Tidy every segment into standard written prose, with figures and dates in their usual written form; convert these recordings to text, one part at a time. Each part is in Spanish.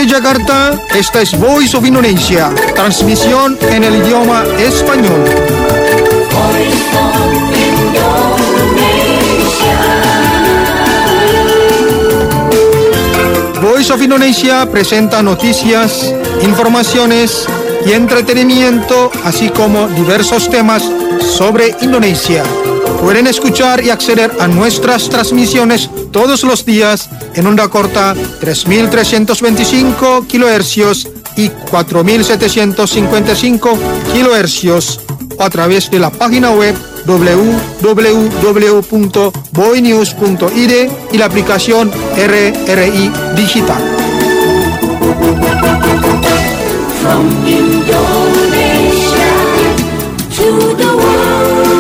Desde Yakarta, esta es Voice of Indonesia, transmisión en el idioma español. Voice of Indonesia presenta noticias, informaciones y entretenimiento, así como diversos temas sobre Indonesia. Pueden escuchar y acceder a nuestras transmisiones todos los días en onda corta 3.325 kHz y 4.755 kHz o a través de la página web www.boinews.id y la aplicación RRI Digital. From Indonesia to the world.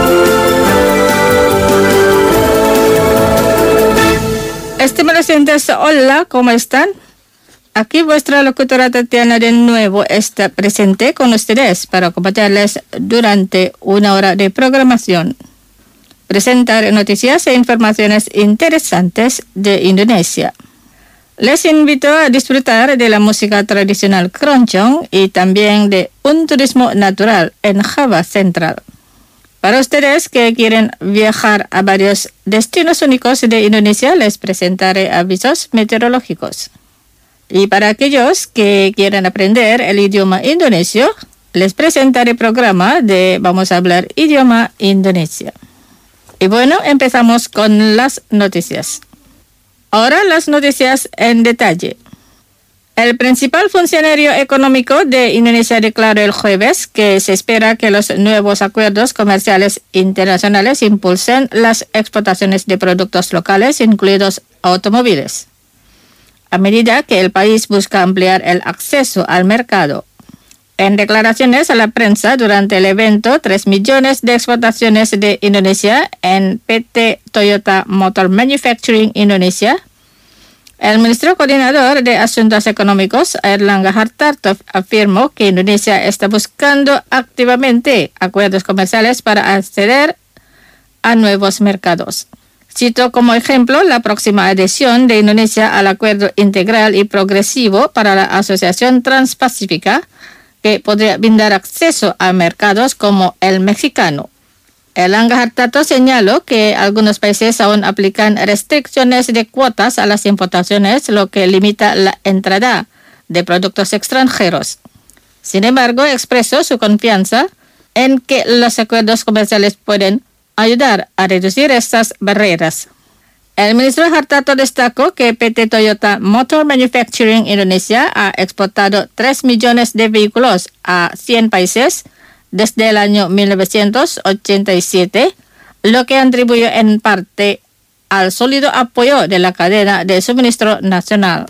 Estimados oyentes, hola, ¿cómo están? Aquí vuestra locutora Tatiana de nuevo está presente con ustedes para acompañarles durante una hora de programación. Presentar noticias e informaciones interesantes de Indonesia. Les invito a disfrutar de la música tradicional keroncong y también de un turismo natural en Java Central. Para ustedes que quieren viajar a varios destinos únicos de Indonesia, les presentaré avisos meteorológicos. Y para aquellos que quieren aprender el idioma indonesio, les presentaré el programa de Vamos a hablar idioma Indonesia. Y bueno, empezamos con las noticias. Ahora las noticias en detalle. El principal funcionario económico de Indonesia declaró el jueves que se espera que los nuevos acuerdos comerciales internacionales impulsen las exportaciones de productos locales, incluidos automóviles, a medida que el país busca ampliar el acceso al mercado. En declaraciones a la prensa durante el evento 3 millones de exportaciones de Indonesia en PT Toyota Motor Manufacturing Indonesia, el ministro coordinador de Asuntos Económicos, Airlangga Hartarto, afirmó que Indonesia está buscando activamente acuerdos comerciales para acceder a nuevos mercados. Cito como ejemplo la próxima adhesión de Indonesia al Acuerdo Integral y Progresivo para la Asociación Transpacífica, que podría brindar acceso a mercados como el mexicano. Airlangga Hartarto señaló que algunos países aún aplican restricciones de cuotas a las importaciones, lo que limita la entrada de productos extranjeros. Sin embargo, expresó su confianza en que los acuerdos comerciales pueden ayudar a reducir estas barreras. El ministro Hartarto destacó que PT Toyota Motor Manufacturing Indonesia ha exportado 3 millones de vehículos a 100 países desde el año 1987, lo que atribuyó en parte al sólido apoyo de la cadena de suministro nacional.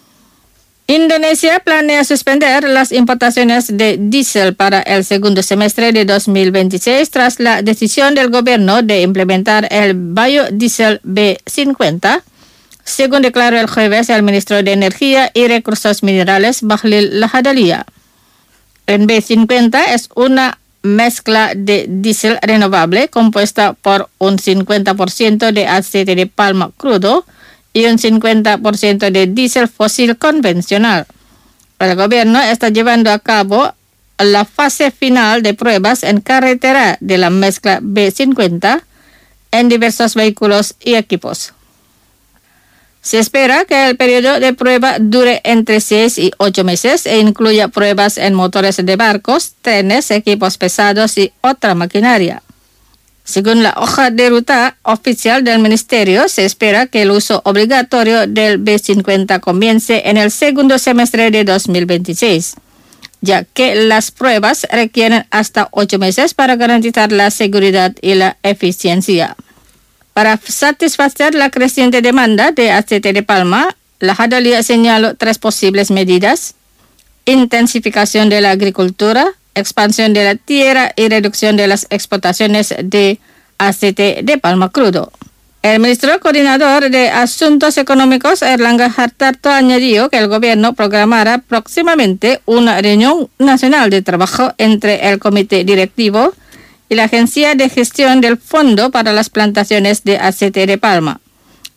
Indonesia planea suspender las importaciones de diésel para el segundo semestre de 2026 tras la decisión del gobierno de implementar el biodiesel B50, según declaró el jueves el ministro de Energía y Recursos Minerales, Bahlil Lahadalia. El B50 es una mezcla de diésel renovable compuesta por un 50% de aceite de palma crudo y un 50% de diésel fósil convencional. El gobierno está llevando a cabo la fase final de pruebas en carretera de la mezcla B50 en diversos vehículos y equipos. Se espera que el periodo de prueba dure entre 6 y 8 meses e incluya pruebas en motores de barcos, trenes, equipos pesados y otra maquinaria. Según la hoja de ruta oficial del ministerio, se espera que el uso obligatorio del B50 comience en el segundo semestre de 2026, ya que las pruebas requieren hasta 8 meses para garantizar la seguridad y la eficiencia. Para satisfacer la creciente demanda de aceite de palma, Lahadalia señaló 3 posibles medidas: intensificación de la agricultura, expansión de la tierra y reducción de las exportaciones de aceite de palma crudo. El ministro coordinador de Asuntos Económicos, Airlangga Hartarto, añadió que el gobierno programará próximamente una reunión nacional de trabajo entre el comité directivo y la Agencia de Gestión del Fondo para las Plantaciones de Aceite de Palma,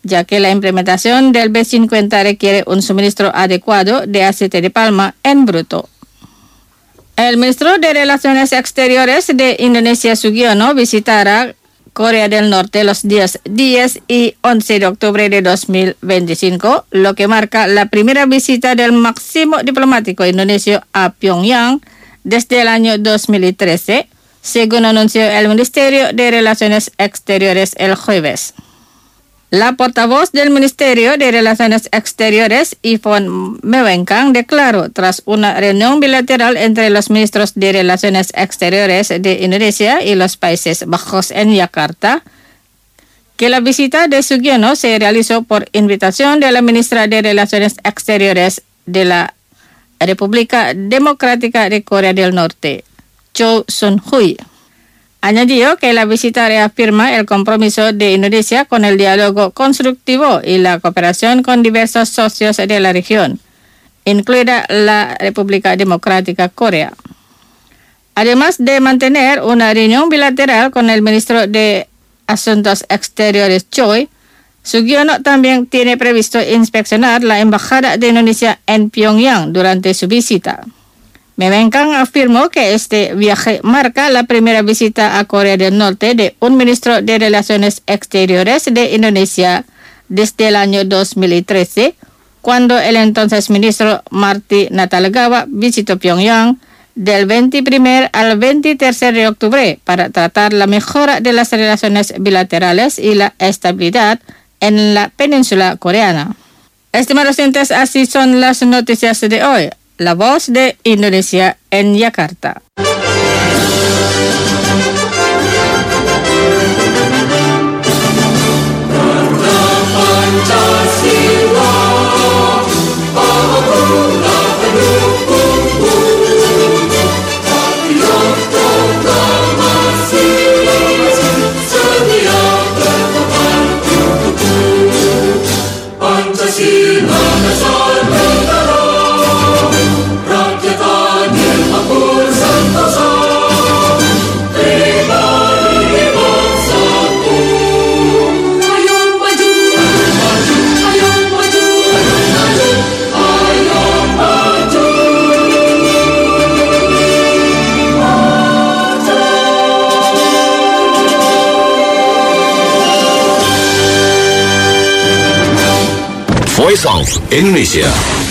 ya que la implementación del B50 requiere un suministro adecuado de aceite de palma en bruto. El ministro de Relaciones Exteriores de Indonesia, Sugiono, visitará Corea del Norte los días 10 y 11 de octubre de 2025, lo que marca la primera visita del máximo diplomático indonesio a Pyongyang desde el año 2013, según anunció el Ministerio de Relaciones Exteriores el jueves. La portavoz del Ministerio de Relaciones Exteriores, Yvonne Mewenkang, declaró tras una reunión bilateral entre los ministros de Relaciones Exteriores de Indonesia y los Países Bajos en Yakarta, que la visita de Sugiono se realizó por invitación de la ministra de Relaciones Exteriores de la República Democrática de Corea del Norte, Cho Sun-hui. Añadió que la visita reafirma el compromiso de Indonesia con el diálogo constructivo y la cooperación con diversos socios de la región, incluida la República Democrática Corea. Además de mantener una reunión bilateral con el ministro de Asuntos Exteriores Choi, Sugiono también tiene previsto inspeccionar la embajada de Indonesia en Pyongyang durante su visita. Mewenkang afirmó que este viaje marca la primera visita a Corea del Norte de un ministro de Relaciones Exteriores de Indonesia desde el año 2013, cuando el entonces ministro Marty Natalegawa visitó Pyongyang del 21 al 23 de octubre para tratar la mejora de las relaciones bilaterales y la estabilidad en la península coreana. Estimados oyentes, así son las noticias de hoy. La Voz de Indonesia en Yakarta. Voice of Indonesia.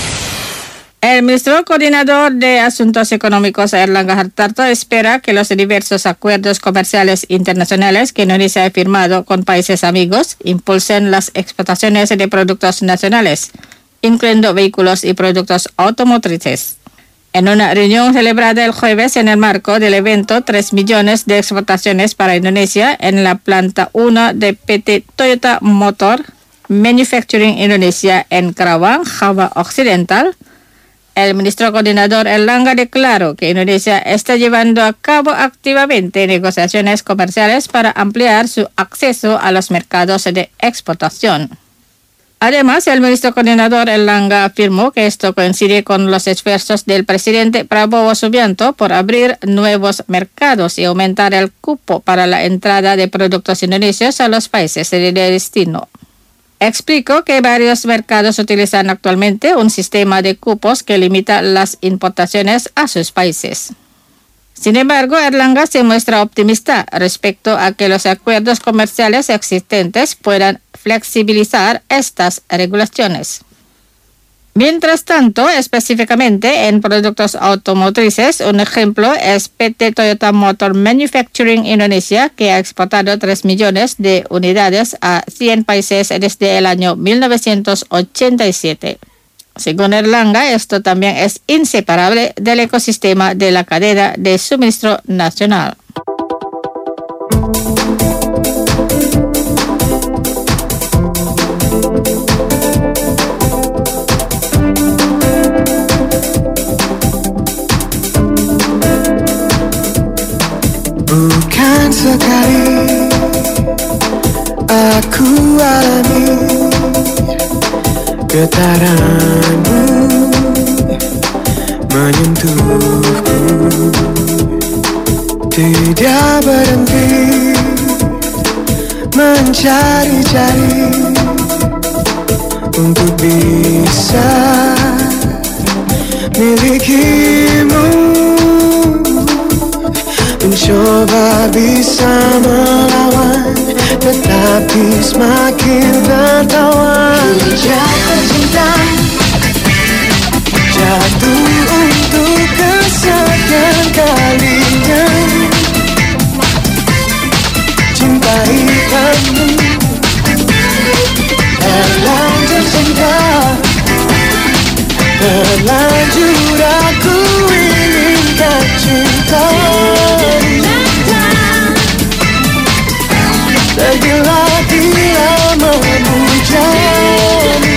El ministro coordinador de Asuntos Económicos, Erlangga Hartarto, espera que los diversos acuerdos comerciales internacionales que Indonesia ha firmado con países amigos impulsen las exportaciones de productos nacionales, incluyendo vehículos y productos automotrices. En una reunión celebrada el jueves en el marco del evento 3 millones de exportaciones para Indonesia en la planta 1 de PT Toyota Motor Manufacturing Indonesia en Karawang, Java Occidental, el ministro coordinador Erlangga declaró que Indonesia está llevando a cabo activamente negociaciones comerciales para ampliar su acceso a los mercados de exportación. Además, el ministro coordinador Erlangga afirmó que esto coincide con los esfuerzos del presidente Prabowo Subianto por abrir nuevos mercados y aumentar el cupo para la entrada de productos indonesios a los países de destino. Explicó que varios mercados utilizan actualmente un sistema de cupos que limita las importaciones a sus países. Sin embargo, Erlangga se muestra optimista respecto a que los acuerdos comerciales existentes puedan flexibilizar estas regulaciones. Mientras tanto, específicamente en productos automotrices, un ejemplo es PT Toyota Motor Manufacturing Indonesia, que ha exportado 3 millones de unidades a 100 países desde el año 1987. Según Erlangga, esto también es inseparable del ecosistema de la cadena de suministro nacional. Bukan sekali aku alami getaranmu menyentuhku, tidak berhenti mencari-cari untuk bisa milikimu, mencoba bisa melawan, tetapi semakin tertawan. Jatuh cinta, jatuh untuk kesekian kalinya, cintai kamu, terlanjur cinta, terlanjur aku inginkan cinta. Tergila-gila memujani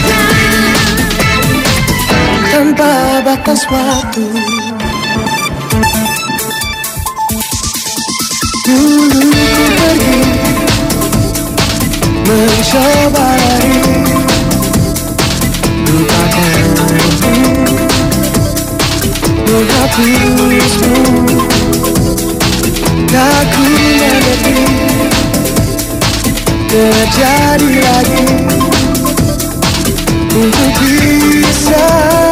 tanpa batas waktu. Dulu ku pergi mencoba lari, lupakanmu, menghapusmu. Tak ku mengerti terjadi lagi untuk bisa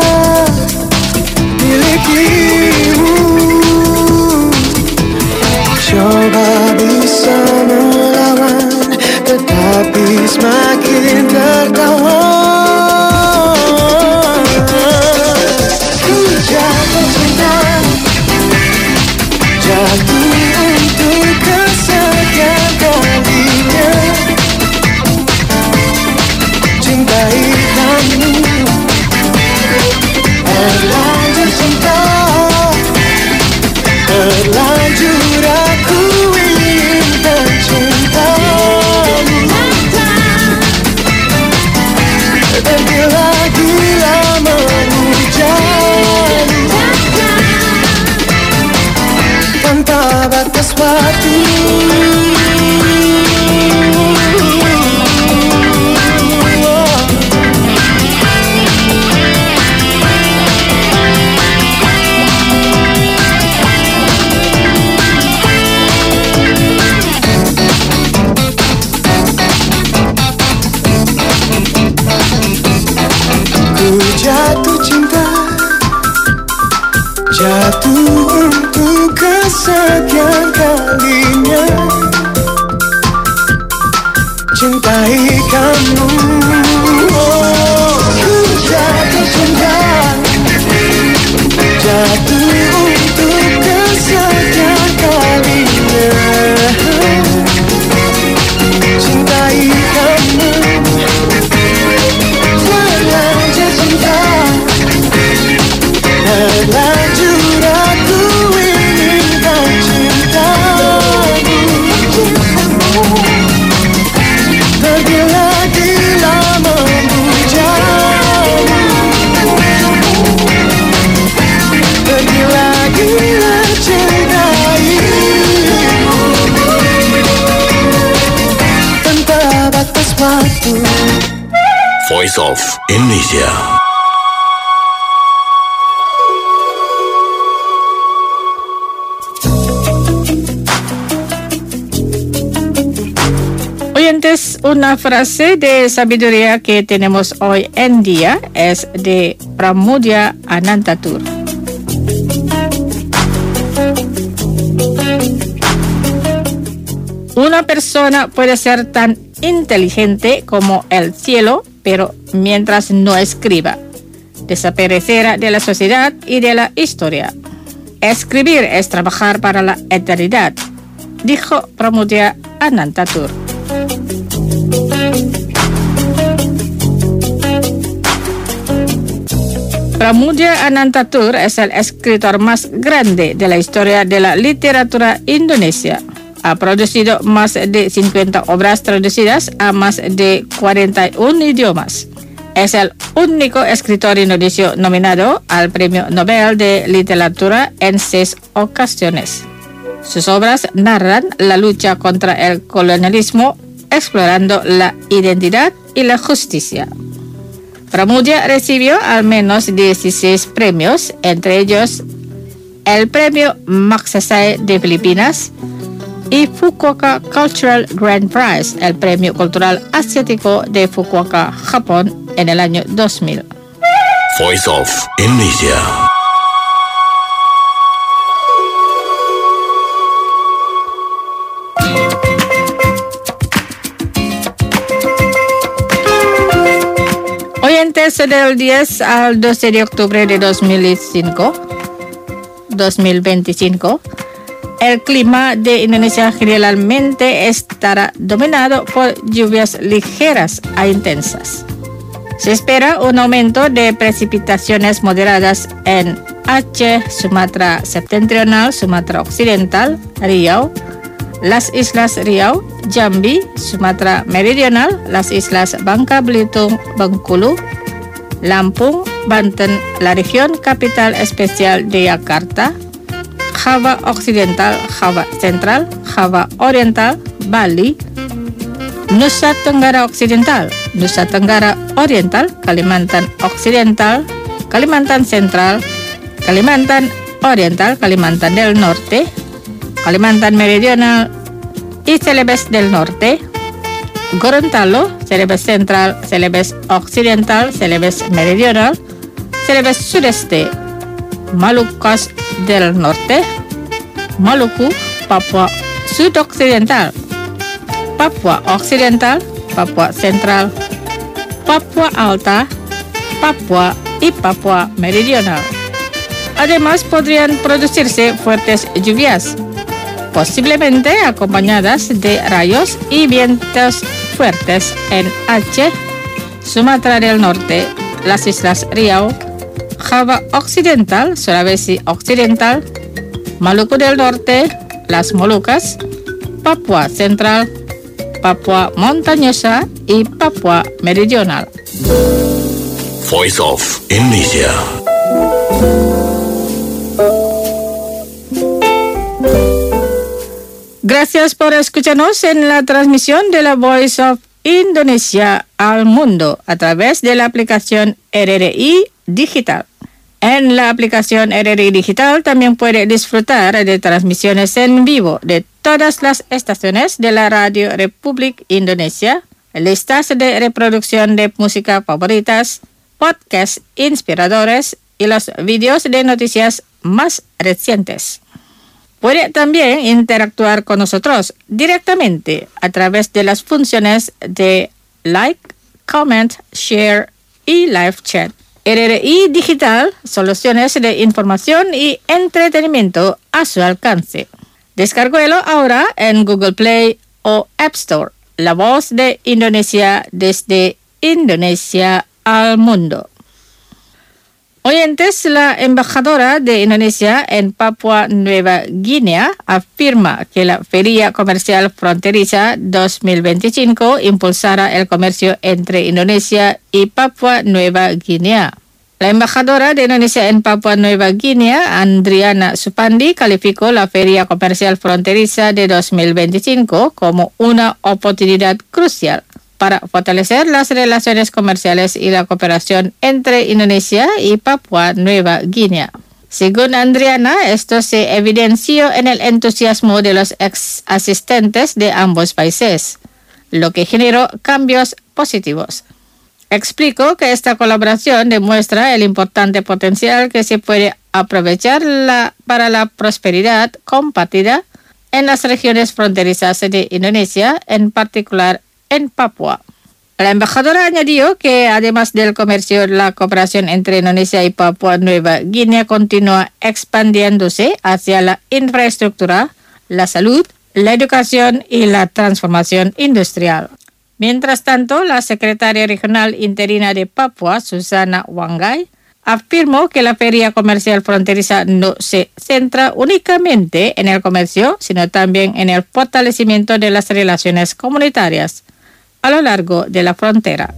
milikimu, coba bisa melawan, tetapi semakin tertawan. Ku jatuh cinta, jatuh untuk kesekian kalinya, cintai kamu, terlanjur cinta, terlanjur aku inginkan cintamu. Tergila-gila memujani tanpa batas waktu. Jatuh cinta, jatuh untuk kesekian kalinya, cintai kamu. Ku jatuh cinta, jatuh untuk kesekian kalinya, cintai kamu. Terlanjur aku inginkan cintamu, tergila-gila memujani, tergila-gila cintaimu tanpa batas waktu. Voice of Indonesia. Oyentes, una frase de sabiduría que tenemos hoy en día es de Pramudya Anantatur. Una persona puede ser tan inteligente como el cielo, pero mientras no escriba, desaparecerá de la sociedad y de la historia. Escribir es trabajar para la eternidad, dijo Pramudya Anantatur. Pramudya Anantatur es el escritor más grande de la historia de la literatura indonesia. Ha producido más de 50 obras traducidas a más de 41 idiomas. Es el único escritor indonesio nominado al Premio Nobel de Literatura en 6 ocasiones. Sus obras narran la lucha contra el colonialismo, explorando la identidad y la justicia. Pramudya recibió al menos 16 premios, entre ellos el Premio Magsaysay de Filipinas, y Fukuoka Cultural Grand Prize, el premio cultural asiático de Fukuoka, Japón, en el año 2000. Voice of Indonesia. Oyentes, del 10 al 12 de octubre de 2025, el clima de Indonesia generalmente estará dominado por lluvias ligeras a intensas. Se espera un aumento de precipitaciones moderadas en Aceh, Sumatra Septentrional, Sumatra Occidental, Riau, las Islas Riau, Jambi, Sumatra Meridional, las Islas Bangka Belitung, Bengkulu, Lampung, Banten, la región capital especial de Yakarta, Java Occidental, Java Central, Java Oriental, Bali, Nusa Tenggara Occidental, Nusa Tenggara Oriental, Kalimantan Occidental, Kalimantan Central, Kalimantan Oriental, Kalimantan del Norte, Kalimantan Meridional y Celebes del Norte, Gorontalo, Celebes Central, Celebes Occidental, Celebes Meridional, Celebes Sudeste, Malucas del Norte, Maluku, Papua Sudoccidental, Papua Occidental, Papua Central, Papua Alta, Papua y Papua Meridional. Además, podrían producirse fuertes lluvias, posiblemente acompañadas de rayos y vientos fuertes en Aceh, Sumatra del Norte, las Islas Riau, Java Occidental, Sulawesi Occidental, Maluku del Norte, las Molucas, Papua Central, Papua Montañosa y Papua Meridional. Voice of Indonesia. Gracias por escucharnos en la transmisión de la Voice of Indonesia al mundo a través de la aplicación RRI Digital. En la aplicación RRI Digital también puede disfrutar de transmisiones en vivo de todas las estaciones de la Radio Republik Indonesia, listas de reproducción de música favoritas, podcasts inspiradores y los vídeos de noticias más recientes. Puede también interactuar con nosotros directamente a través de las funciones de like, comment, share y live chat. RRI Digital, soluciones de información y entretenimiento a su alcance. Descárguelo ahora en Google Play o App Store. La voz de Indonesia desde Indonesia al mundo. Oyentes, la embajadora de Indonesia en Papua Nueva Guinea afirma que la Feria Comercial Fronteriza 2025 impulsará el comercio entre Indonesia y Papua Nueva Guinea. La embajadora de Indonesia en Papua Nueva Guinea, Andriana Supandi, calificó la Feria Comercial Fronteriza de 2025 como una oportunidad crucial para fortalecer las relaciones comerciales y la cooperación entre Indonesia y Papua Nueva Guinea. Según Andriana, esto se evidenció en el entusiasmo de los ex asistentes de ambos países, lo que generó cambios positivos. Explicó que esta colaboración demuestra el importante potencial que se puede aprovechar para la prosperidad compartida en las regiones fronterizas de Indonesia, en particular en Papua. La embajadora añadió que además del comercio, la cooperación entre Indonesia y Papua Nueva Guinea continúa expandiéndose hacia la infraestructura, la salud, la educación y la transformación industrial. Mientras tanto, la secretaria regional interina de Papua, Susana Wanggai, afirmó que la Feria Comercial Fronteriza no se centra únicamente en el comercio, sino también en el fortalecimiento de las relaciones comunitarias a lo largo de la frontera.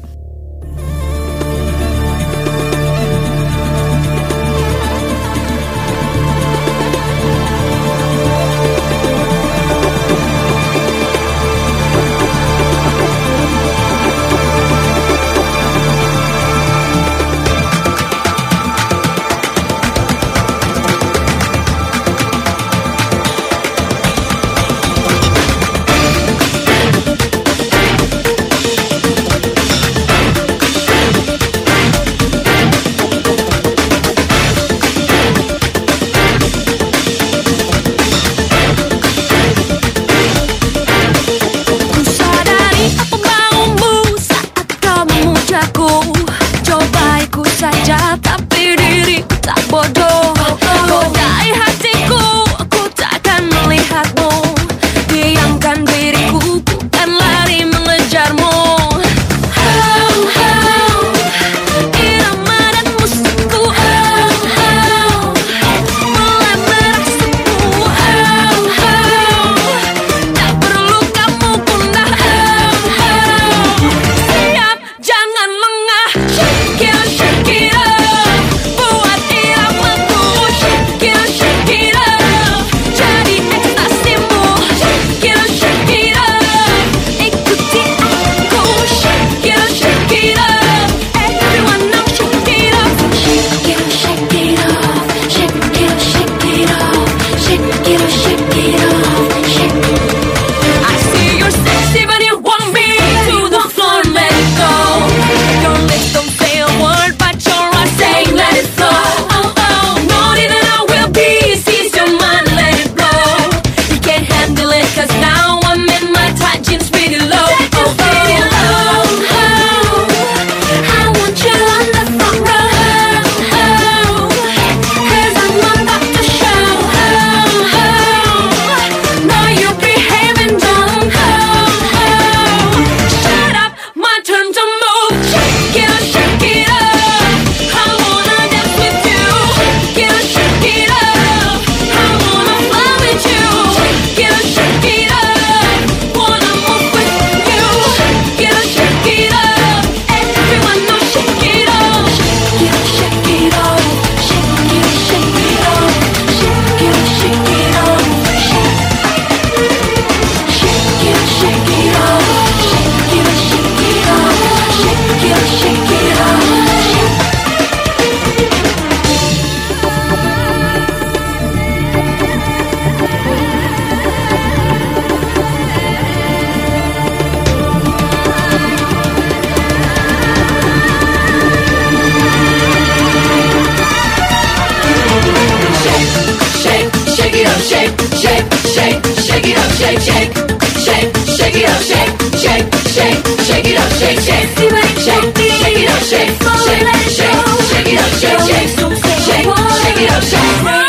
up, shake, shake, shake, shake it up, shake, shake, shake, shake it up, shake, shake, shake, shake it up, shake, shake, shake, shake it up, shake, shake, shake, shake it up, shake, shake, shake, shake it up, shake.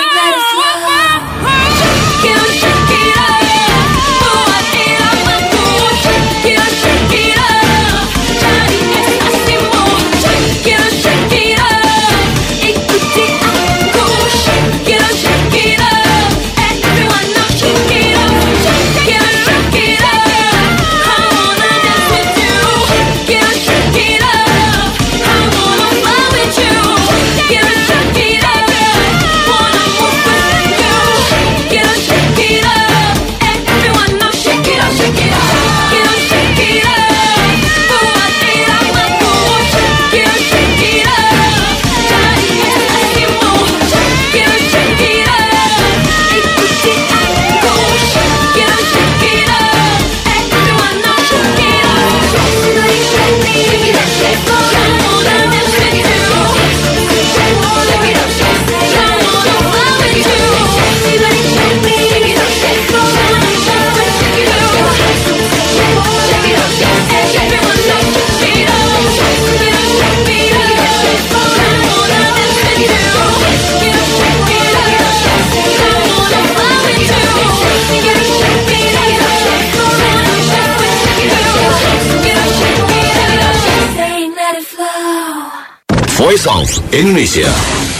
Voice of Indonesia.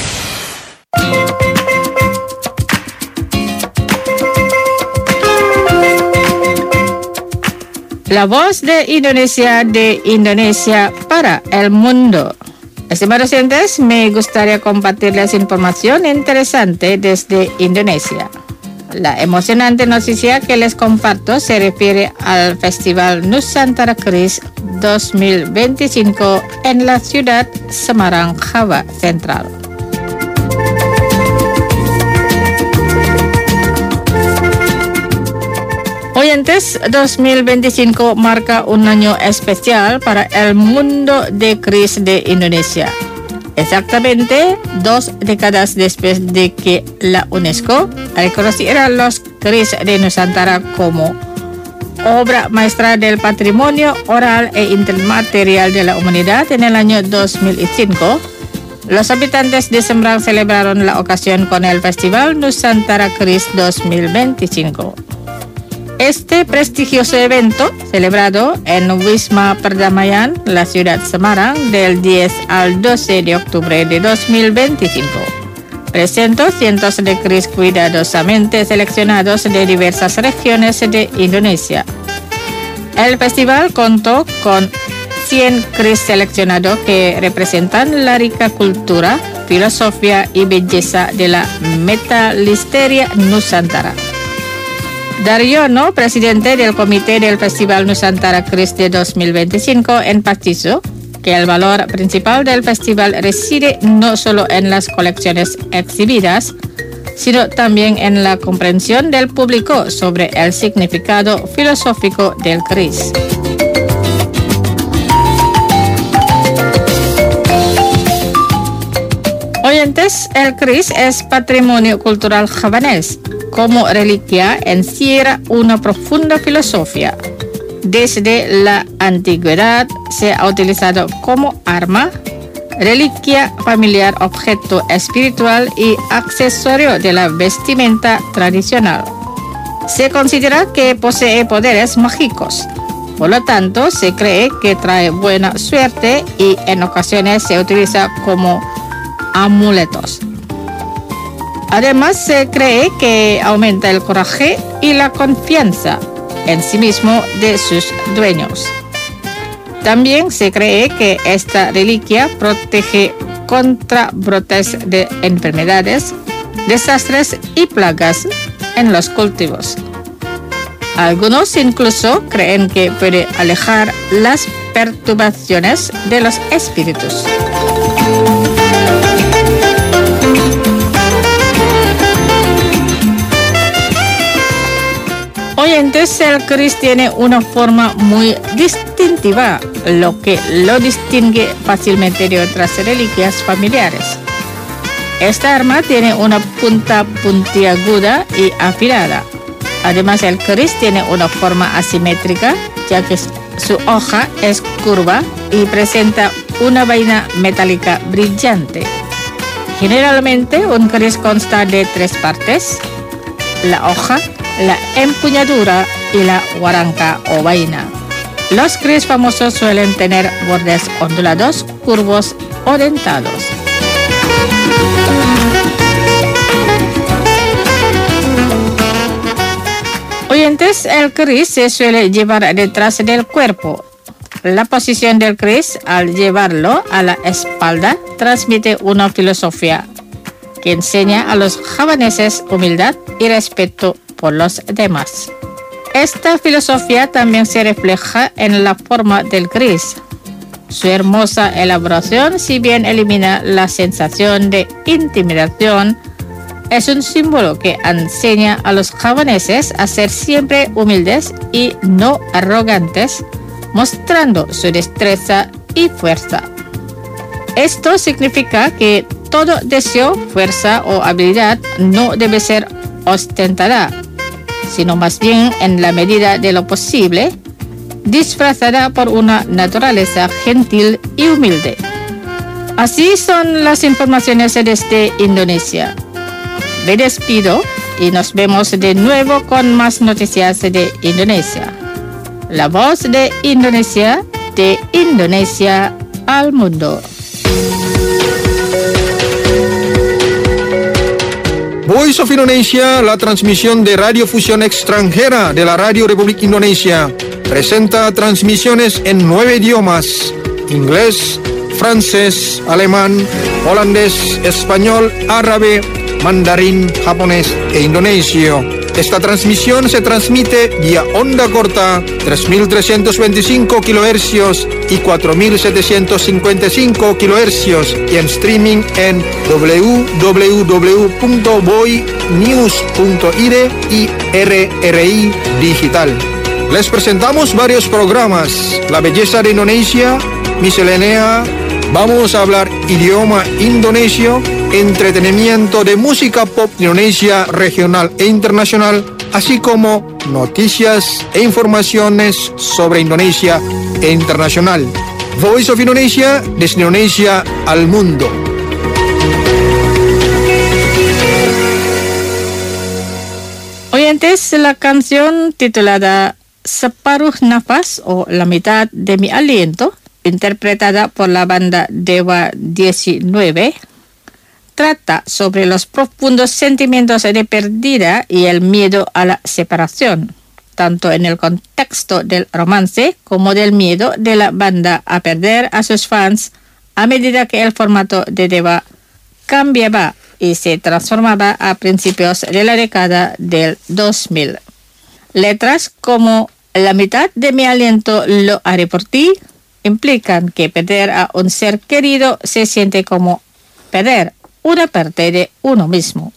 La voz de Indonesia para el mundo. Estimados oyentes, me gustaría compartirles información interesante desde Indonesia. La emocionante noticia que les comparto se refiere al Festival Nusantara Keris 2025 en la ciudad Semarang, Java Central. Oyentes, 2025 marca un año especial para el mundo de keris de Indonesia. Exactamente 2 décadas después de que la UNESCO reconociera los keris de Nusantara como obra maestra del patrimonio oral e inmaterial de la humanidad en el año 2005, los habitantes de Semarang celebraron la ocasión con el Festival Nusantara Keris 2025. Este prestigioso evento, celebrado en Wisma Perdamaian, la ciudad Semarang, del 10 al 12 de octubre de 2025, presentó cientos de keris cuidadosamente seleccionados de diversas regiones de Indonesia. El festival contó con 100 keris seleccionados que representan la rica cultura, filosofía y belleza de la metalisteria Nusantara. Daryono, presidente del comité del Festival Nusantara Keris de 2025, enfatizó que el valor principal del festival reside no solo en las colecciones exhibidas, sino también en la comprensión del público sobre el significado filosófico del keris. Oyentes, el keris es patrimonio cultural javanés. Como reliquia encierra una profunda filosofía. Desde la antigüedad se ha utilizado como arma, reliquia familiar, objeto espiritual y accesorio de la vestimenta tradicional. Se considera que posee poderes mágicos. Por lo tanto, se cree que trae buena suerte y en ocasiones se utiliza como amuletos. Además, se cree que aumenta el coraje y la confianza en sí mismo de sus dueños. También se cree que esta reliquia protege contra brotes de enfermedades, desastres y plagas en los cultivos. Algunos incluso creen que puede alejar las perturbaciones de los espíritus. Oyentes, el keris tiene una forma muy distintiva, lo que lo distingue fácilmente de otras reliquias familiares. Esta arma tiene una punta puntiaguda y afilada. Además, el keris tiene una forma asimétrica, ya que su hoja es curva y presenta una vaina metálica brillante. Generalmente, un keris consta de 3 partes: la hoja, la empuñadura y la guaranca o vaina. Los keris famosos suelen tener bordes ondulados, curvos o dentados. Oyentes, el keris se suele llevar detrás del cuerpo. La posición del keris, al llevarlo a la espalda, transmite una filosofía que enseña a los javaneses humildad y respeto por los demás. Esta filosofía también se refleja en la forma del keris. Su hermosa elaboración, si bien elimina la sensación de intimidación, es un símbolo que enseña a los javaneses a ser siempre humildes y no arrogantes, mostrando su destreza y fuerza. Esto significa que todo deseo, fuerza o habilidad no debe ser ostentada, sino más bien, en la medida de lo posible, disfrazada por una naturaleza gentil y humilde. Así son las informaciones desde Indonesia. Me despido y nos vemos de nuevo con más noticias de Indonesia. La voz de Indonesia al mundo. Voice of Indonesia, la transmisión de radiofusión extranjera de la Radio Republik Indonesia, presenta transmisiones en 9 idiomas: inglés, francés, alemán, holandés, español, árabe, mandarín, japonés e indonesio. Esta transmisión se transmite vía onda corta 3.325 kHz y 4.755 kHz y en streaming en www.boinews.id y RRI Digital. Les presentamos varios programas: La belleza de Indonesia, Miscelánea, vamos a hablar idioma indonesio, entretenimiento de música pop Indonesia regional e internacional, así como noticias e informaciones sobre Indonesia e internacional. Voice of Indonesia, desde Indonesia al mundo. Oyentes, la canción titulada Separuh Nafas o La mitad de mi aliento, interpretada por la banda Dewa 19, trata sobre los profundos sentimientos de pérdida y el miedo a la separación, tanto en el contexto del romance como del miedo de la banda a perder a sus fans a medida que el formato de Dewa cambiaba y se transformaba a principios de la década del 2000. Letras como La mitad de mi aliento lo haré por ti implican que perder a un ser querido se siente como perder una parte de uno mismo.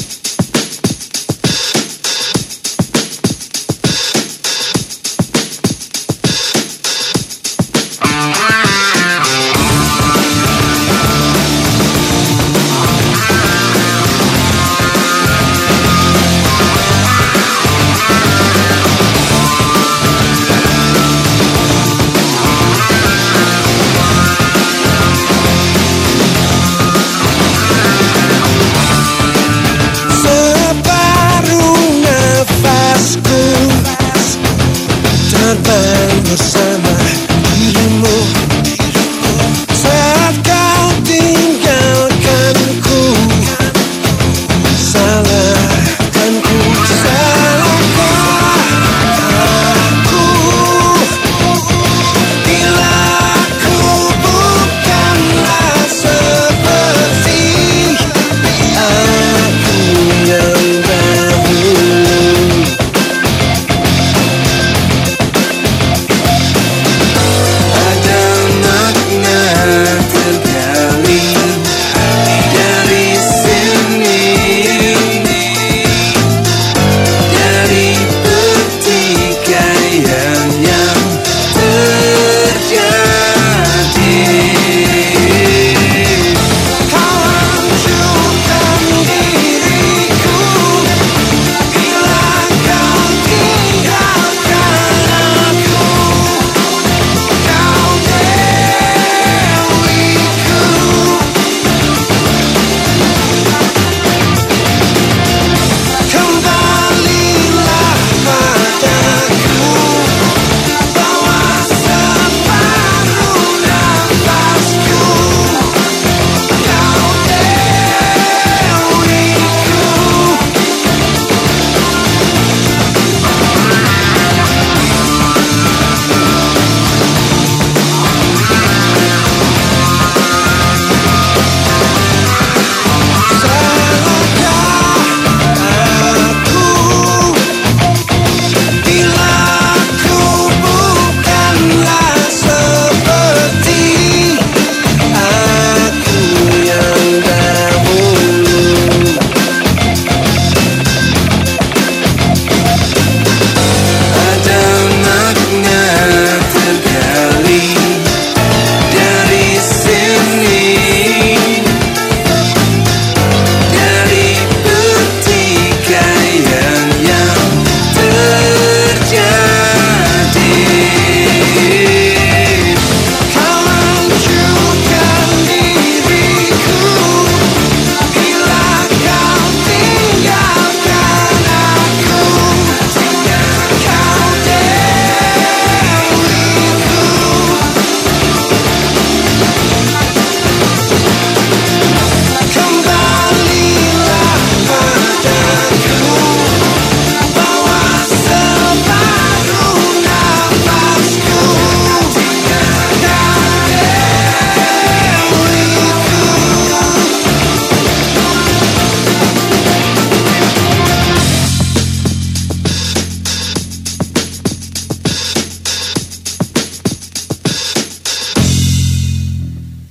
Bersama dirimu saat kau tinggalkanku, salahkanku, salahkah aku bila ku bukanlah seperti aku yang dahulu.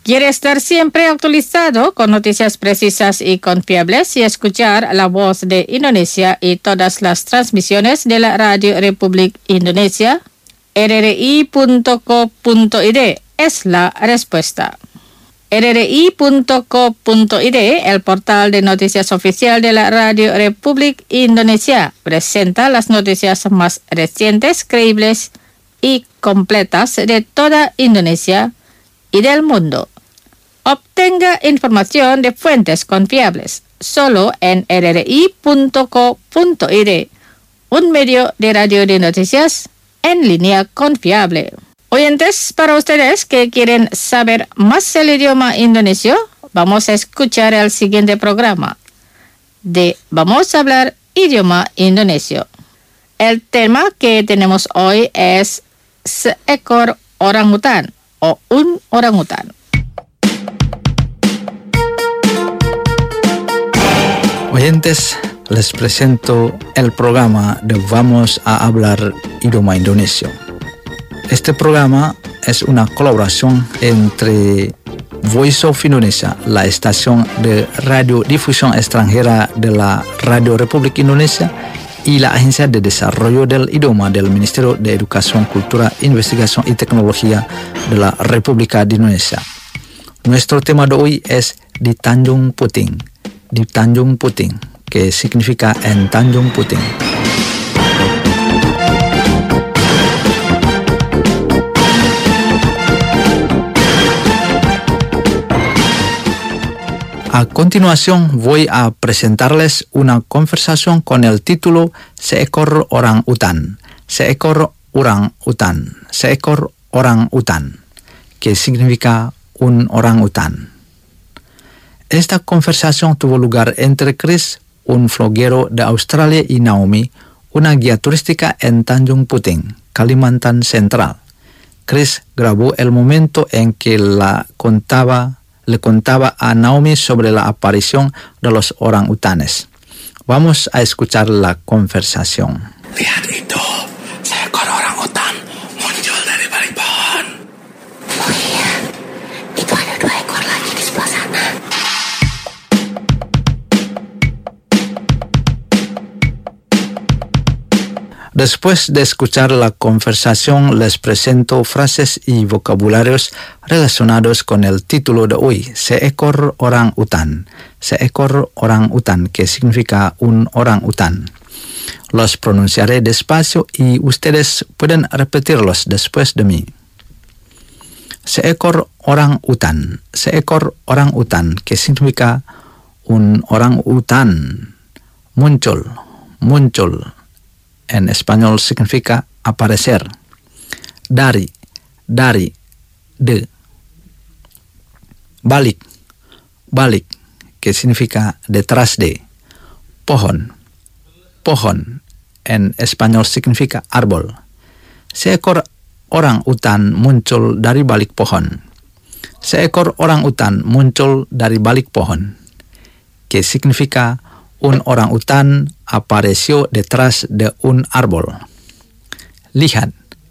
¿Quiere estar siempre actualizado con noticias precisas y confiables y escuchar la voz de Indonesia y todas las transmisiones de la Radio Republik Indonesia? rri.co.id es la respuesta. rri.co.id, el portal de noticias oficial de la Radio Republik Indonesia, presenta las noticias más recientes, creíbles y completas de toda Indonesia y del mundo. Obtenga información de fuentes confiables solo en rri.co.id, un medio de radio de noticias en línea confiable. Oyentes, para ustedes que quieren saber más el idioma indonesio, vamos a escuchar el siguiente programa de Vamos a hablar idioma indonesio. El tema que tenemos hoy es seekor orangutan o un orangutan. Oyentes, les presento el programa de Vamos a hablar idioma indonesio. Este programa es una colaboración entre Voice of Indonesia, la estación de radiodifusión extranjera de la Radio Republik Indonesia, y la Agencia de Desarrollo del Idioma del Ministerio de Educación, Cultura, Investigación y Tecnología de la República de Indonesia. Nuestro tema de hoy es di Tanjung Puting, que significa en Tanjung Puting. A continuación voy a presentarles una conversación con el título Seekor Orang Utan, que significa un orangután. Esta conversación tuvo lugar entre Chris, un vloguero de Australia, y Naomi, una guía turística en Tanjung Puting, Kalimantan Central. Chris grabó el momento en que le contaba a Naomi sobre la aparición de los orangutanes. Vamos a escuchar la conversación. Lihat itu, seekor orangutan muncul dari balik pohon. Oh iya, itu ada 2 ekor lagi di sebelah sana. Después de escuchar la conversación, les presento frases y vocabularios relacionados con el título de hoy, Seekor Orang Utan, que significa un orangután. Los pronunciaré despacio y ustedes pueden repetirlos después de mí. Seekor Orang Utan, que significa un orangután, muncul. En español significa aparecer. Dari, de. Balik, que significa detrás de. Pohon. En español significa árbol. Seekor orang utan muncul dari balik pohon. Seekor orang utan muncul dari balik pohon, que significa un orangután apareció detrás de un árbol. Lihat,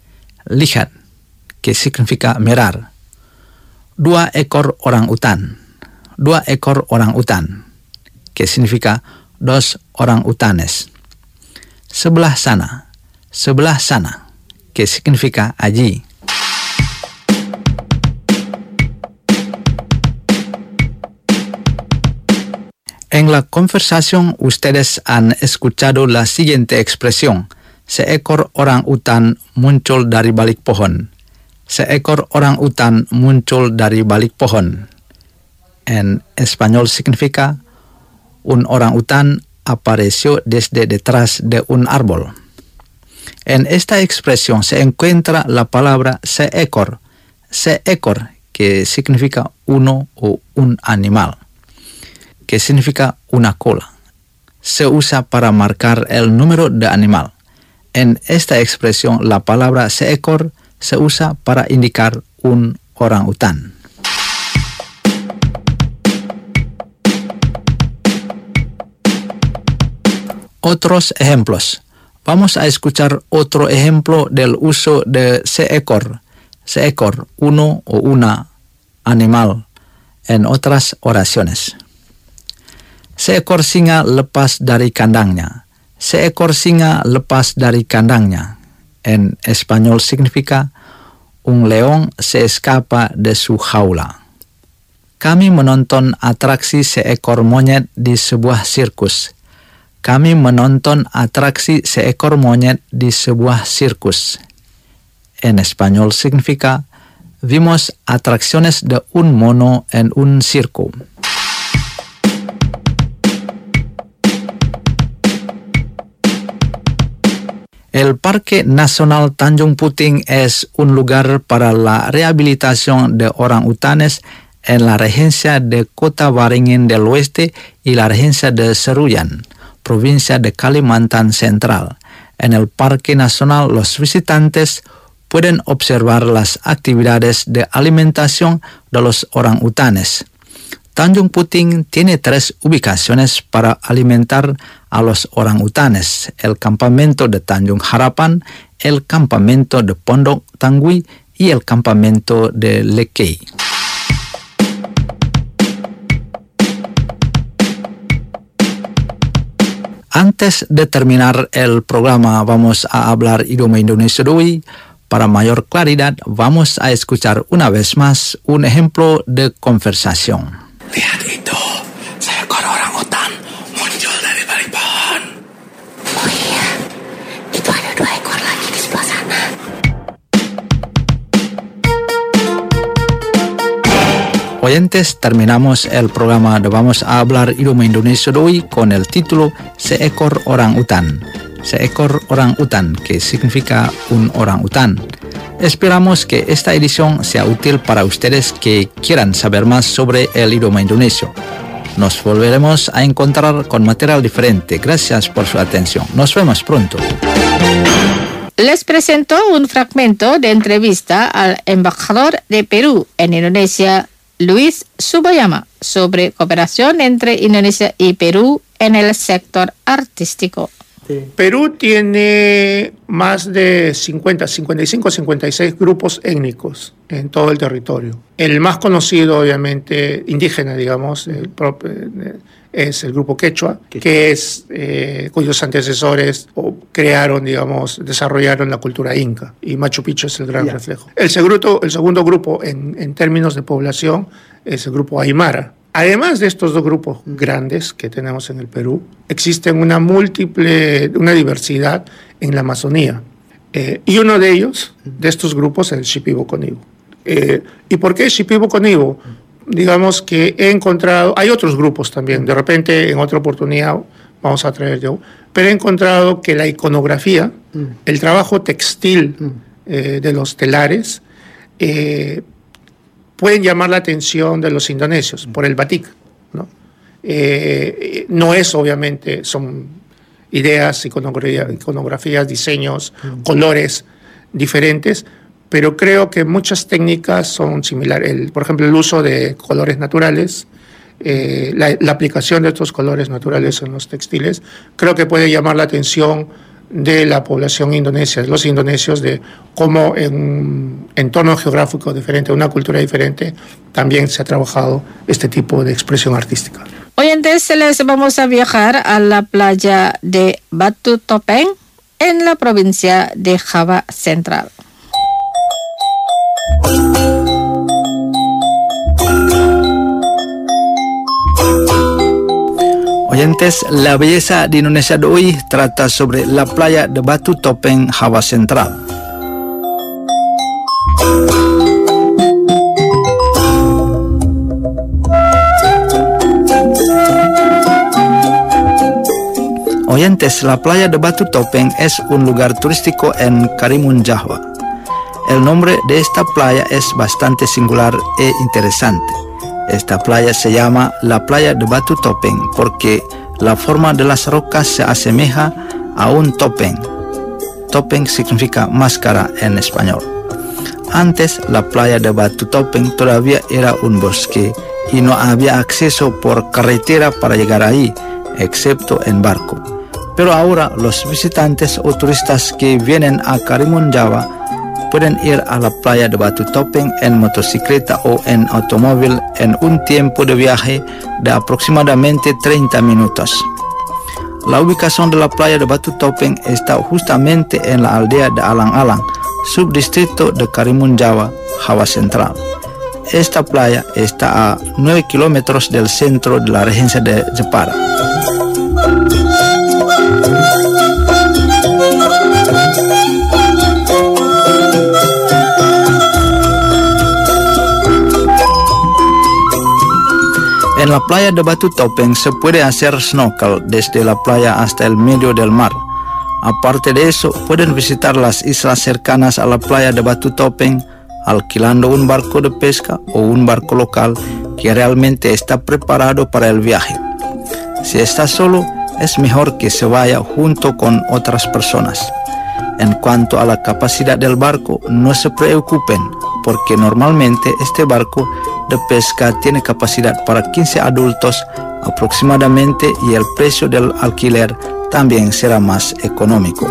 que significa mirar. 2 ekor orangután, que significa 2 orangutanes. Sebelah sana, que significa allí. En la conversación ustedes han escuchado la siguiente expresión: seekor orang utan muncul dari balik pohon. Seekor orang utan muncul dari balik pohon. En español significa un orangután apareció desde detrás de un árbol. En esta expresión se encuentra la palabra seekor, que significa uno o un animal, que significa una cola. Se usa para marcar el número de animal. En esta expresión, la palabra seekor se usa para indicar un orangután. Otros ejemplos. Vamos a escuchar otro ejemplo del uso de seekor, uno o una animal, En otras oraciones. Seekor singa lepas dari kandangnya. Seekor singa lepas dari kandangnya. En español significa un león se escapa de su jaula. Kami menonton atraksi seekor monyet di sebuah sirkus. Kami menonton atraksi seekor monyet di sebuah sirkus. En español significa vimos atracciones de un mono en un circo. El Parque Nacional Tanjung Puting es un lugar para la rehabilitación de orangutanes en la regencia de Kota Waringin del Oeste y la regencia de Seruyan, provincia de Kalimantan Central. En el Parque Nacional los visitantes pueden observar las actividades de alimentación de los orangutanes. Tanjung Puting tiene 3 ubicaciones para alimentar a los orangutanes: el campamento de Tanjung Harapan, el campamento de Pondok Tangui y el campamento de Lekei. Antes de terminar el programa vamos a hablar idioma Indonesia de hoy. Para mayor claridad vamos a escuchar una vez más un ejemplo de conversación. Lihat itu, seekor orangutan muncul dari balik pohon. Oh iya, itu ada 2 ekor lagi di sebelah sana. Oyentes, terminamos el programa de Vamos a hablar idioma Indonesia de hoy con el título Seekor Orangutan. Seekor orangutan, que significa un orangután. Esperamos que esta edición sea útil para ustedes que quieran saber más sobre el idioma indonesio. Nos volveremos a encontrar con material diferente. Gracias por su atención. Nos vemos pronto. Les presento un fragmento de entrevista al embajador de Perú en Indonesia, Luis Subayama, sobre cooperación entre Indonesia y Perú en el sector artístico. Perú tiene más de 55, 56 grupos étnicos en todo el territorio. El más conocido, obviamente, indígena, digamos, es el grupo quechua, que es cuyos antecesores crearon, digamos, desarrollaron la cultura inca, y Machu Picchu es el gran reflejo. El segundo grupo en términos de población es el grupo aymara. Además de estos 2 grupos grandes que tenemos en el Perú, existen una diversidad en la Amazonía. Y uno de ellos, de estos grupos, es el Shipibo Conibo. ¿Y por qué Shipibo Conibo? Digamos que he encontrado, hay otros grupos también, de repente en otra oportunidad vamos a traer yo, pero he encontrado que la iconografía, el trabajo textil de los telares, pueden llamar la atención de los indonesios por el batik, ¿no? No es, obviamente, son ideas, iconografías, diseños, colores diferentes, pero creo que muchas técnicas son similares. Por ejemplo, el uso de colores naturales, la aplicación de estos colores naturales en los textiles, creo que puede llamar la atención de la población indonesia, de los indonesios, de cómo en un entorno geográfico diferente, una cultura diferente, también se ha trabajado este tipo de expresión artística. Oyentes, les vamos a viajar a la playa de Batu Topeng en la provincia de Java Central. Oyentes, la belleza de Indonesia de hoy trata sobre la playa de Batu Topeng, Java Central. Oyentes, la playa de Batu Topeng es un lugar turístico en Karimun Jawa. El nombre de esta playa es bastante singular e interesante. Esta playa se llama la playa de Batu Topeng porque la forma de las rocas se asemeja a un topeng. Topeng significa máscara en español. Antes, la playa de Batu Topeng todavía era un bosque y no había acceso por carretera para llegar ahí, excepto en barco. Pero ahora los visitantes o turistas que vienen a Karimun Jawa pueden ir a la playa de Batu Topeng en motocicleta o en automóvil en un tiempo de viaje de aproximadamente 30 minutos. La ubicación de la playa de Batu Topeng está justamente en la aldea de Alang-Alang, subdistrito de Karimun Jawa, Java Central. Esta playa está a 9 kilómetros del centro de la regencia de Jepara. En la playa de Batu Topeng se puede hacer snorkel desde la playa hasta el medio del mar. Aparte de eso, pueden visitar las islas cercanas a la playa de Batu Topeng, alquilando un barco de pesca o un barco local que realmente está preparado para el viaje. Si está solo, es mejor que se vaya junto con otras personas. En cuanto a la capacidad del barco, no se preocupen, porque normalmente este barco de pesca tiene capacidad para 15 adultos aproximadamente y el precio del alquiler también será más económico.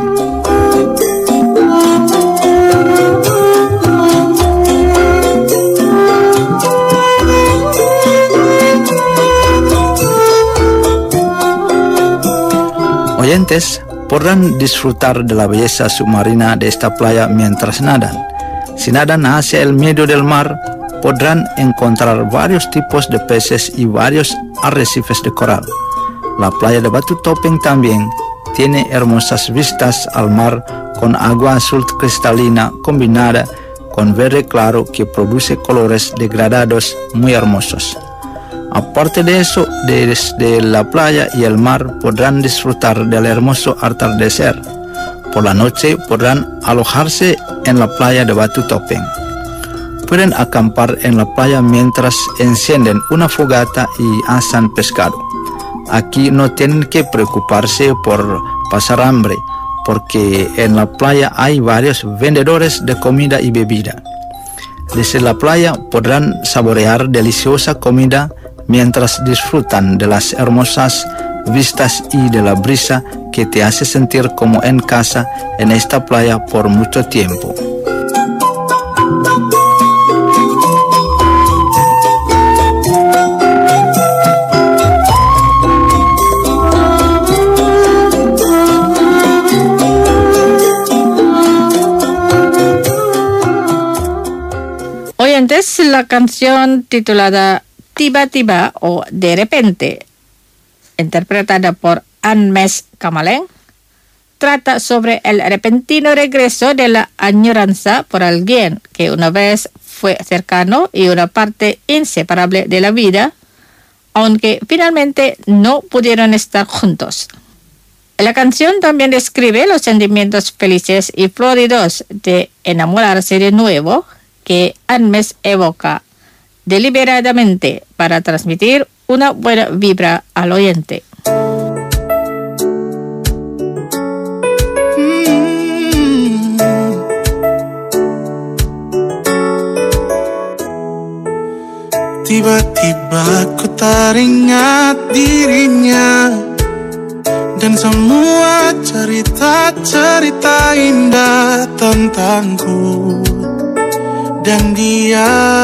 Oyentes podrán disfrutar de la belleza submarina de esta playa mientras nadan. Si nadan hacia el medio del mar, podrán encontrar varios tipos de peces y varios arrecifes de coral. La playa de Batu Topeng también tiene hermosas vistas al mar con agua azul cristalina combinada con verde claro que produce colores degradados muy hermosos. Aparte de eso, desde la playa y el mar podrán disfrutar del hermoso atardecer. Por la noche podrán alojarse en la playa de Batu Topeng. Pueden acampar en la playa mientras encienden una fogata y asan pescado. Aquí no tienen que preocuparse por pasar hambre, porque en la playa hay varios vendedores de comida y bebida. Desde la playa podrán saborear deliciosa comida mientras disfrutan de las hermosas vistas y de la brisa que te hace sentir como en casa en esta playa por mucho tiempo. Oyentes, la canción titulada Tiba-Tiba o De Repente, interpretada por Anmes Kamaleng, trata sobre el repentino regreso de la añoranza por alguien que una vez fue cercano y una parte inseparable de la vida, aunque finalmente no pudieron estar juntos. La canción también describe los sentimientos felices y floridos de enamorarse de nuevo que Anmes evoca deliberadamente para transmitir una buena vibra al oyente. Tiba-tiba ku teringat dirinya dan semua cerita-cerita indah tentangku dan dia.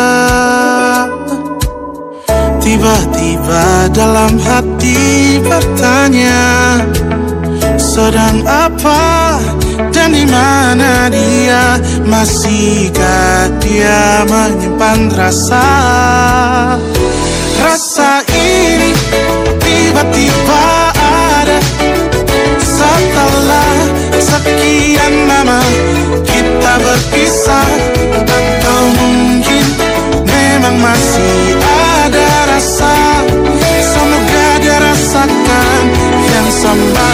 Tiba-tiba dalam hati bertanya, sedang apa dan di mana dia? Masihkah dia menyimpan rasa? Rasa ini tiba-tiba ada setelah sekian lama kita berpisah, atau mungkin memang masih ada rasa. Semoga dia rasakan yang sama.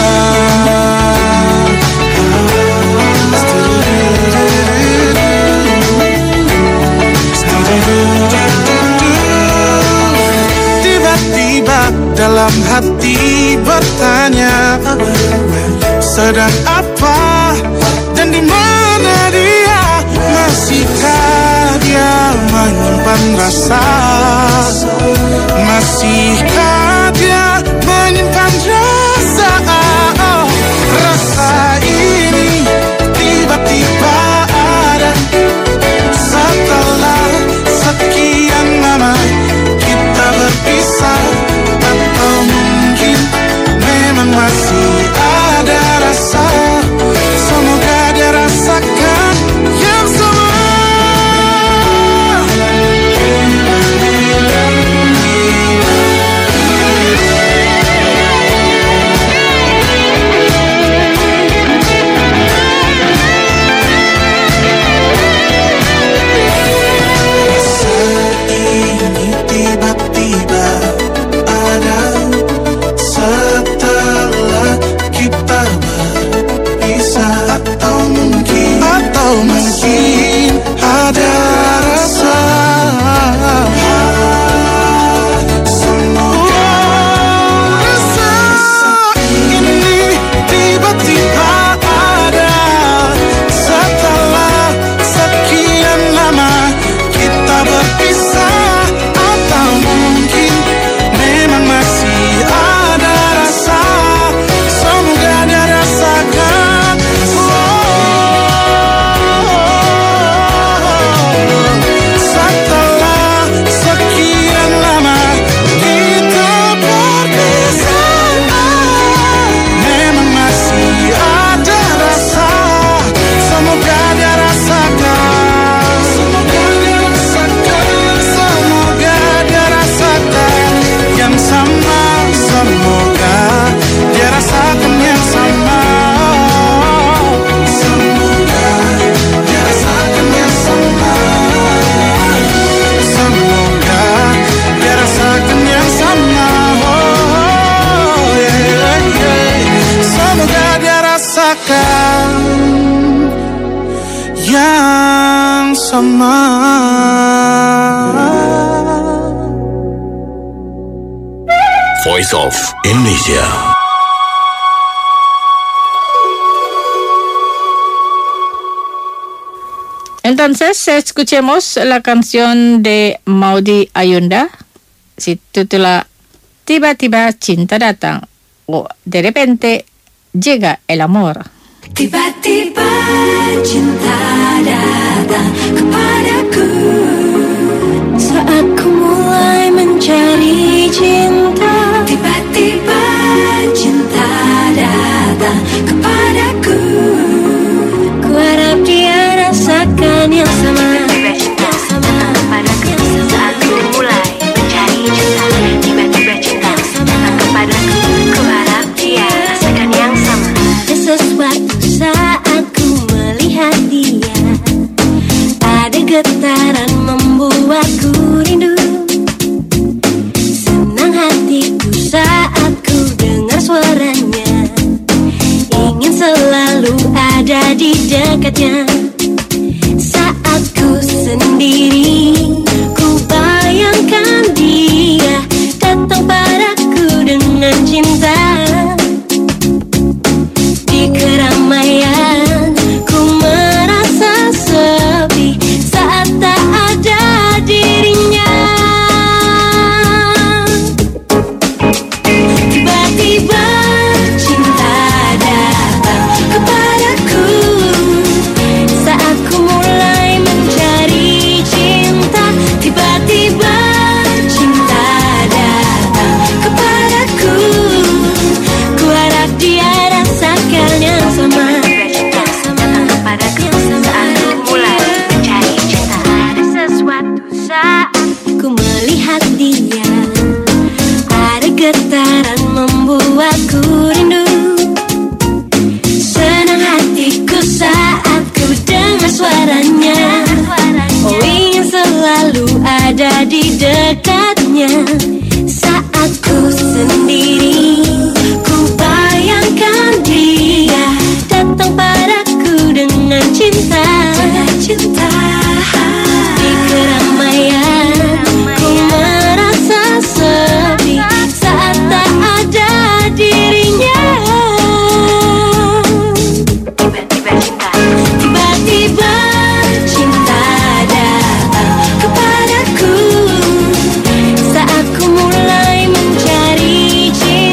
Tiba-tiba dalam hati bertanya, sedang apa dan di mana dia? Masihkah dia menyimpan rasa? Masihkah dia menyimpan rasa? Oh, rasa ini tiba-tiba ada atau mungkin ada rasa. Semoga rasa ini tiba-tiba ada setelah sekian lama kita berpisah, atau mungkin memang masih ada rasa. Semoga dia rasakan. Setelah sekian lama kita berpisah, memang masih ada rasa. Semoga dia rasakan. Semoga dia rasakan. Semoga dia rasakan yang sama. Semoga dia rasakan yang sama. Semoga dia rasakan yang sama. Semoga dia rasakan yang sama. Oh, yeah, yeah. Semoga dia rasakan yang sama. Voice of Indonesia. Entonces escuchemos la canción de Maudy Ayunda, se titula Tiba-tiba cinta datang o de repente llega el amor. Tiba-tiba cinta datang kepadaku saat ku mulai mencari cinta. Tiba-tiba cinta datang kepadaku, ku harap dia rasakan yang sama. Tiba-tiba cinta datang kepadaku saat ku mulai mencari cinta. Tiba-tiba cinta datang kepadaku, ku harap dia rasakan yang sama. Sesuatu saat ku melihat dia, ada getaran membuatku rindu. Senang hatiku saat ku dengar suaranya, ingin selalu ada di dekatnya. Saat ku sendiri, ku bayangkan dia datang padaku dengan cinta. Di keramaian ku merasa sepi saat tak ada dirinya. Tiba-tiba cinta datang kepadaku saat ku mulai mencari cinta. Tiba-tiba cinta datang kepadaku, ku harap dia rasakan yang sama. Tiba-tiba cinta datang kepadaku saat ku mulai mencari cinta. Ada sesuatu saat Ku melihat dia, ada getaran membuatku rindu. Senang hatiku saat ku dengar suaranya, oh ingin selalu ada di dekatnya. Saat ku sendiri, ku bayangkan dia datang padaku dengan cinta. Cinta di keramaian ku merasa sepi saat tak ada dirinya. tiba-tiba cinta Tiba-tiba cinta datang kepadaku saat ku mulai mencari cinta.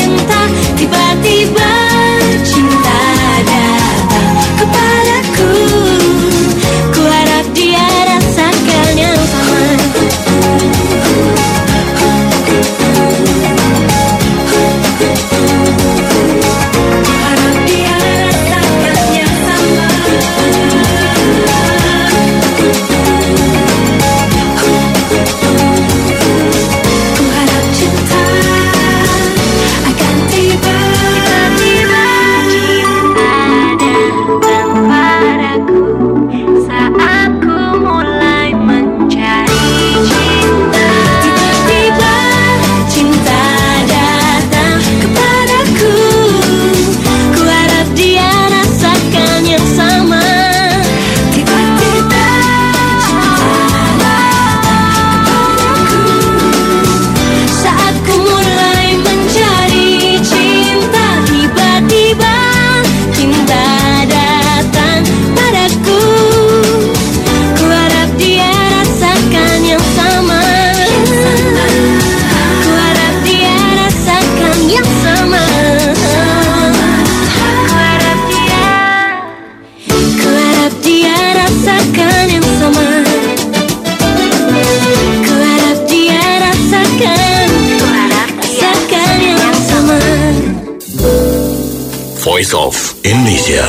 Voice of Indonesia.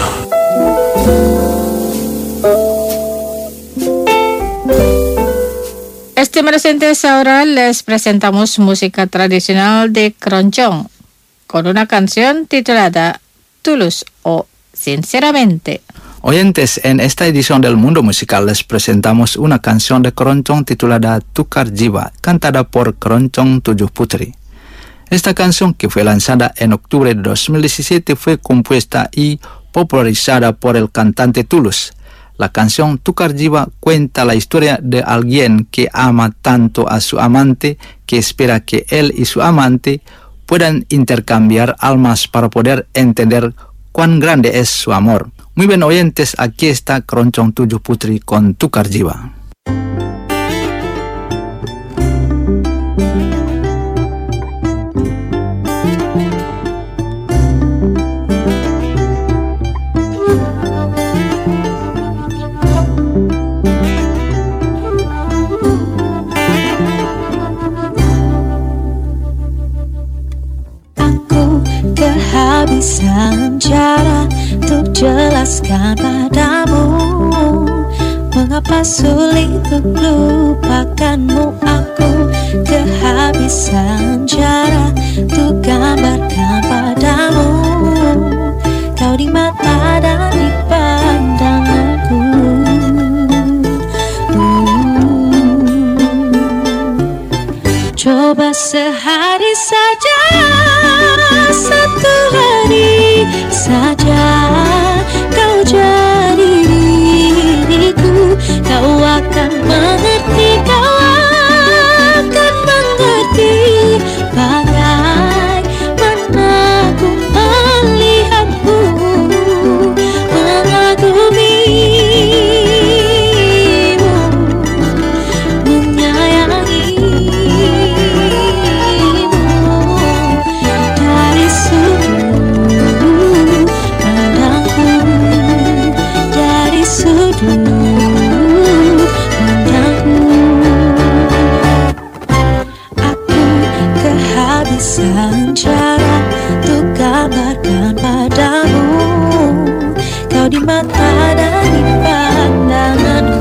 Estimados oyentes, ahora les presentamos música tradicional de Keroncong con una canción titulada Tulus o Sinceramente. Oyentes, en esta edición del Mundo Musical les presentamos una canción de Keroncong titulada Tukar Jiwa, cantada por Keroncong Tujuh Putri. Esta canción, que fue lanzada en octubre de 2017, fue compuesta y popularizada por el cantante Tulus. La canción Tukar Jiwa cuenta la historia de alguien que ama tanto a su amante que espera que él y su amante puedan intercambiar almas para poder entender cuán grande es su amor. Muy bien, oyentes, aquí está Keroncong Tujuh Putri con Tukar Jiwa. Kehabisan cara untuk jelaskan padamu mengapa sulit untuk lupakanmu. Aku kehabisan cara untuk gambarkan padamu kau di mata dan di pandanganku. Coba sehari saja, satu hari saja kau jadi diriku, kau akan mengerti, kau akan mengerti bagaimana ku melihatmu, mengagumimu, menyayangimu. Dari sudut pandangku, dari sudut pandangku, aku kehabisan cara untuk gambarkan padamu kau di mata dan di pandanganku.